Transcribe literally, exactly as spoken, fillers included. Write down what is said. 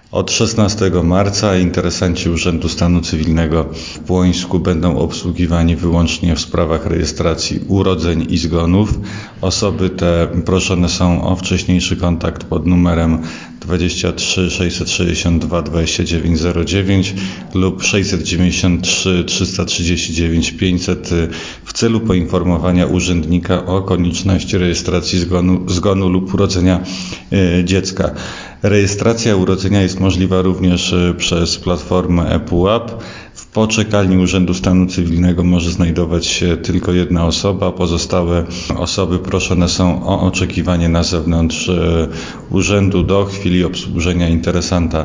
Od szesnastego marca interesenci Urzędu Stanu Cywilnego w Płońsku będą obsługiwani wyłącznie w sprawach rejestracji urodzeń i zgonów. Osoby te proszone są o wcześniejszy kontakt pod numerem dwadzieścia trzy sześćset sześćdziesiąt dwa dwadzieścia dziewięć zero dziewięć lub sześćset dziewięćdziesiąt trzy trzysta trzydzieści dziewięć pięćset w celu poinformowania urzędnika o konieczności rejestracji zgonu, zgonu lub urodzenia dziecka. Rejestracja urodzenia jest możliwa również przez platformę ePUAP. W poczekalni Urzędu Stanu Cywilnego może znajdować się tylko jedna osoba. Pozostałe osoby proszone są o oczekiwanie na zewnątrz urzędu do chwili obsłużenia interesanta.